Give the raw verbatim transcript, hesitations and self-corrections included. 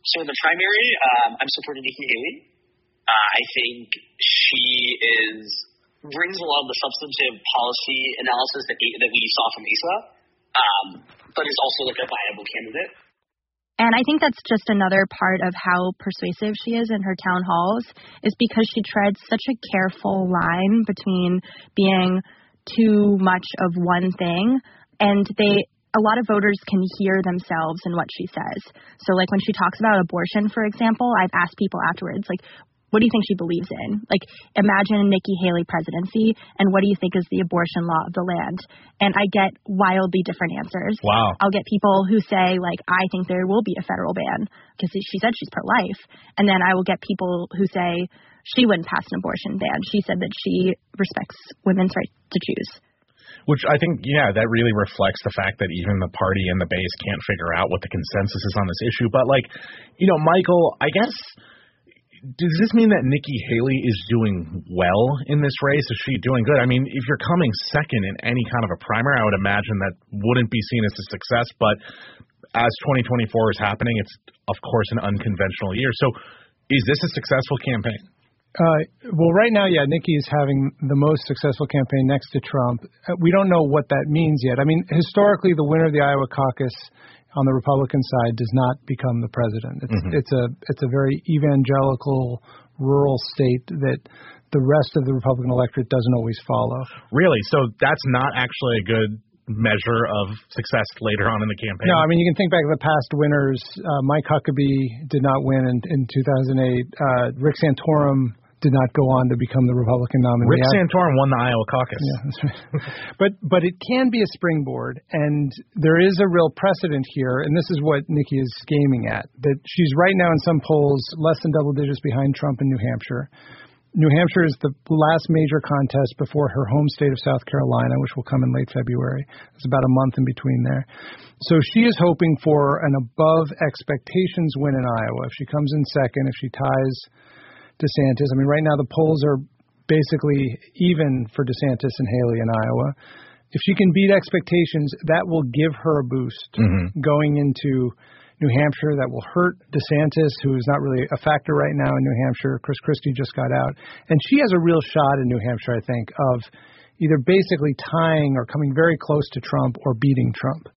So in the primary, um, I'm supporting Nikki Haley. Uh, I think she is brings a lot of the substantive policy analysis that that we saw from Asa, um, but is also like a viable candidate. And I think that's just another part of how persuasive she is in her town halls, is because she treads such a careful line between being too much of one thing, and they a lot of voters can hear themselves in what she says. So like when she talks about abortion, for example, I've asked people afterwards, like, what do you think she believes in? Like, imagine Nikki Haley presidency, and what do you think is the abortion law of the land? And I get wildly different answers. Wow. I'll get people who say, like, I think there will be a federal ban, because she said she's pro-life. And then I will get people who say she wouldn't pass an abortion ban. She said that she respects women's right to choose. Which I think, yeah, that really reflects the fact that even the party and the base can't figure out what the consensus is on this issue. But, like, you know, Michael, I guess... does this mean that Nikki Haley is doing well in this race? Is she doing good? I mean, if you're coming second in any kind of a primary, I would imagine that wouldn't be seen as a success. But as twenty twenty-four is happening, it's, of course, an unconventional year. So is this a successful campaign? Uh, well, right now, yeah, Nikki is having the most successful campaign next to Trump. Uh, we don't know what that means yet. I mean, historically, the winner of the Iowa caucus on the Republican side does not become the president. It's, mm-hmm. it's a it's a very evangelical rural state that the rest of the Republican electorate doesn't always follow. Really? So that's not actually a good measure of success later on in the campaign? No, I mean, you can think back to the past winners. Uh, Mike Huckabee did not win in, in two thousand eight. Uh, Rick Santorum did not go on to become the Republican nominee. Rick Santorum won the Iowa caucus. Yeah, that's right. but but it can be a springboard, and there is a real precedent here, and this is what Nikki is gaming at, that she's right now in some polls less than double digits behind Trump in New Hampshire. New Hampshire is the last major contest before her home state of South Carolina, which will come in late February. There's about a month in between there. So she is hoping for an above expectations win in Iowa. If she comes in second, if she ties DeSantis. I mean, right now the polls are basically even for DeSantis and Haley in Iowa. If she can beat expectations, that will give her a boost mm-hmm. going into New Hampshire. That will hurt DeSantis, who is not really a factor right now in New Hampshire. Chris Christie just got out. And she has a real shot in New Hampshire, I think, of either basically tying or coming very close to Trump or beating Trump.